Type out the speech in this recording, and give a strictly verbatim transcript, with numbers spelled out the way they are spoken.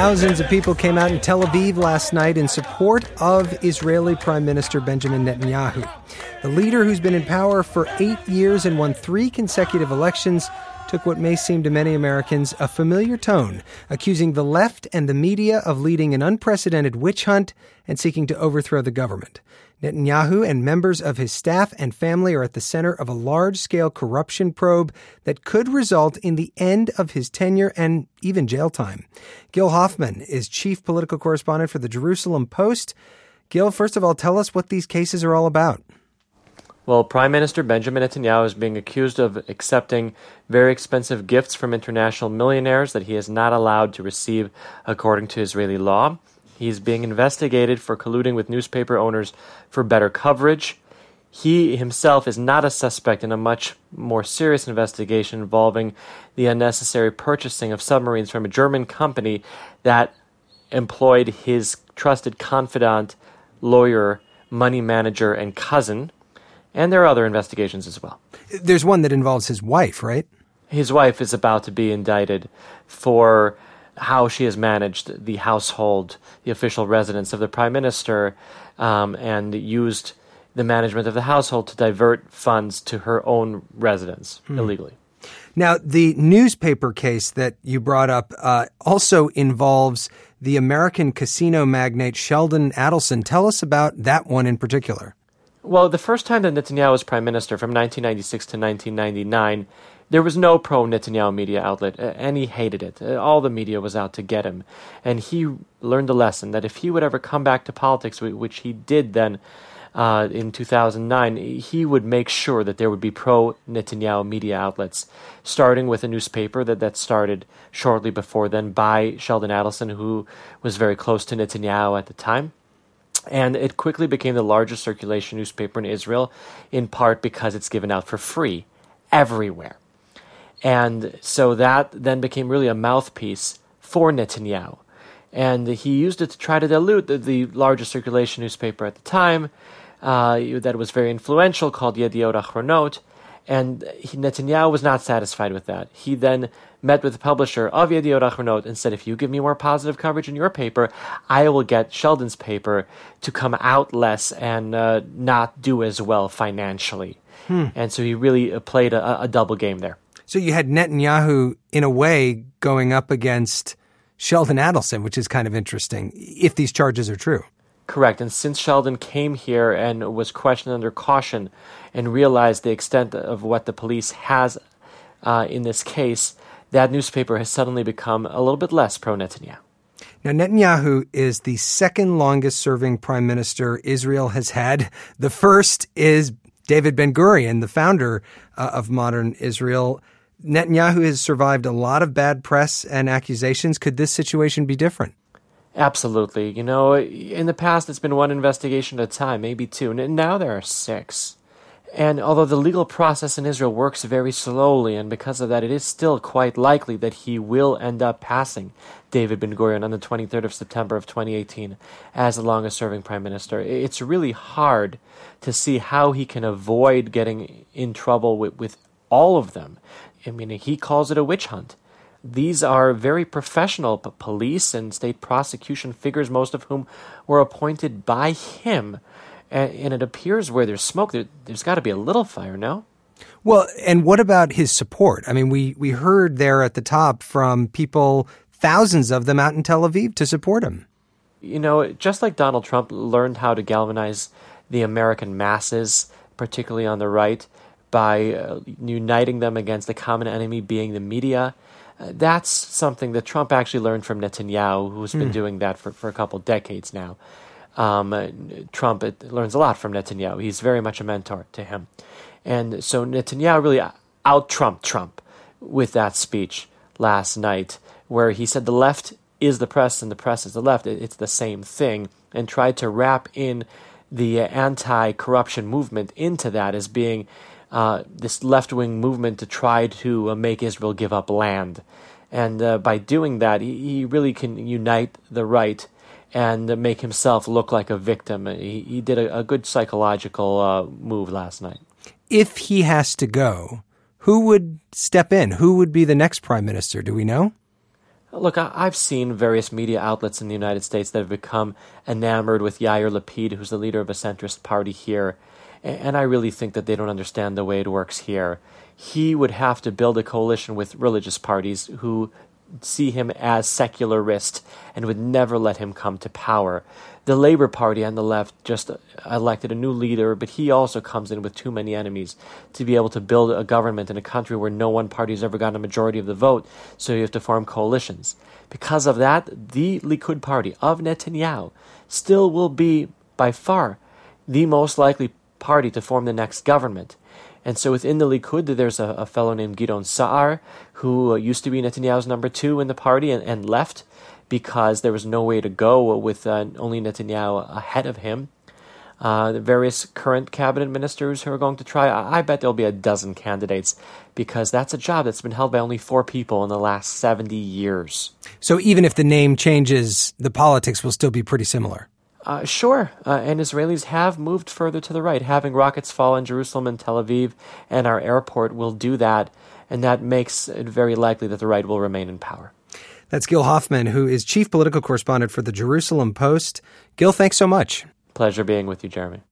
Thousands of people came out in Tel Aviv last night in support of Israeli Prime Minister Benjamin Netanyahu. The leader, who's been in power for eight years and won three consecutive elections, took what may seem to many Americans a familiar tone, accusing the left and the media of leading an unprecedented witch hunt and seeking to overthrow the government. Netanyahu and members of his staff and family are at the center of a large-scale corruption probe that could result in the end of his tenure and even jail time. Gil Hoffman is chief political correspondent for the Jerusalem Post. Gil, first of all, tell us what these cases are all about. Well, Prime Minister Benjamin Netanyahu is being accused of accepting very expensive gifts from international millionaires that he is not allowed to receive according to Israeli law. He's being investigated for colluding with newspaper owners for better coverage. He himself is not a suspect in a much more serious investigation involving the unnecessary purchasing of submarines from a German company that employed his trusted confidant, lawyer, money manager, and cousin. And there are other investigations as well. There's one that involves his wife, right? His wife is about to be indicted for how she has managed the household, the official residence of the prime minister, um, and used the management of the household to divert funds to her own residence hmm. illegally. Now, the newspaper case that you brought up uh, also involves the American casino magnate Sheldon Adelson. Tell us about that one in particular. Well, the first time that Netanyahu was prime minister, from nineteen ninety-six to nineteen ninety-nine, there was no pro-Netanyahu media outlet, and he hated it. All the media was out to get him. And he learned a lesson that if he would ever come back to politics, which he did then uh, in two thousand nine, he would make sure that there would be pro-Netanyahu media outlets, starting with a newspaper that, that started shortly before then by Sheldon Adelson, who was very close to Netanyahu at the time. And it quickly became the largest circulation newspaper in Israel, in part because it's given out for free everywhere. And so that then became really a mouthpiece for Netanyahu. And he used it to try to dilute the, the largest circulation newspaper at the time, uh, that was very influential, called Yediot Achronot. And he, Netanyahu was not satisfied with that. He then met with the publisher of Yediot Achronot and said, if you give me more positive coverage in your paper, I will get Sheldon's paper to come out less and uh, not do as well financially. Hmm. And so he really played a, a double game there. So you had Netanyahu, in a way, going up against Sheldon Adelson, which is kind of interesting, if these charges are true. Correct. And since Sheldon came here and was questioned under caution and realized the extent of what the police has uh, in this case, that newspaper has suddenly become a little bit less pro-Netanyahu. Now, Netanyahu is the second longest-serving prime minister Israel has had. The first is David Ben-Gurion, the founder uh, of modern Israel. Netanyahu has survived a lot of bad press and accusations. Could this situation be different? Absolutely. You know, in the past, it's been one investigation at a time, maybe two, and now there are six. And although the legal process in Israel works very slowly, and because of that, it is still quite likely that he will end up passing David Ben-Gurion on the twenty-third of September of twenty eighteen as the longest-serving prime minister. It's really hard to see how he can avoid getting in trouble with, with all of them. I mean, he calls it a witch hunt. These are very professional p- police and state prosecution figures, most of whom were appointed by him. And, and it appears where there's smoke, there, there's got to be a little fire, no? Well, and what about his support? I mean, we, we heard there at the top from people, thousands of them out in Tel Aviv to support him. You know, just like Donald Trump learned how to galvanize the American masses, particularly on the right, by uh, uniting them against the common enemy being the media, uh, that's something that Trump actually learned from Netanyahu, who's been mm. doing that for, for a couple decades now. Um, uh, Trump it, learns a lot from Netanyahu. He's very much a mentor to him. And so Netanyahu really out-Trumped Trump with that speech last night, where he said the left is the press and the press is the left. It, it's the same thing, and tried to wrap in the anti-corruption movement into that as being uh, this left-wing movement to try to uh, make Israel give up land. And uh, by doing that, he, he really can unite the right and uh, make himself look like a victim. He, he did a, a good psychological uh, move last night. If he has to go, who would step in? Who would be the next prime minister? Do we know? Look, I've seen various media outlets in the United States that have become enamored with Yair Lapid, who's the leader of a centrist party here, and I really think that they don't understand the way it works here. He would have to build a coalition with religious parties who see him as secularist and would never let him come to power. The Labour Party on the left just elected a new leader, but he also comes in with too many enemies to be able to build a government in a country where no one party has ever gotten a majority of the vote, so you have to form coalitions. Because of that, the Likud party of Netanyahu still will be, by far, the most likely party to form the next government. And so within the Likud, there's a, a fellow named Gideon Sa'ar, who used to be Netanyahu's number two in the party and, and left because there was no way to go with uh, only Netanyahu ahead of him. Uh, the various current cabinet ministers who are going to try, I, I bet there'll be a dozen candidates because that's a job that's been held by only four people in the last seventy years. So even if the name changes, the politics will still be pretty similar. Uh, sure, uh, and Israelis have moved further to the right. Having rockets fall in Jerusalem and Tel Aviv and our airport will do that, and that makes it very likely that the right will remain in power. That's Gil Hoffman, who is chief political correspondent for the Jerusalem Post. Gil, thanks so much. Pleasure being with you, Jeremy.